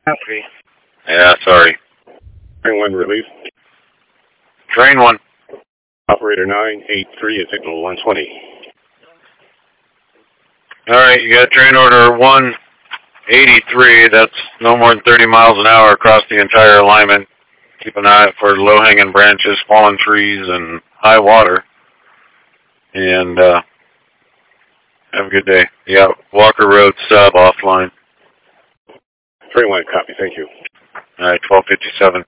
Copy. Yeah, sorry. Train 1 release. Train 1. Operator 983 at signal 120. Alright, you got train order 183. That's no more than 30 miles an hour across the entire alignment. Keep an eye out for low-hanging branches, fallen trees, and high water. And have a good day. Yeah, Walker Road sub offline. Train 1, copy. Thank you. Alright, 1257.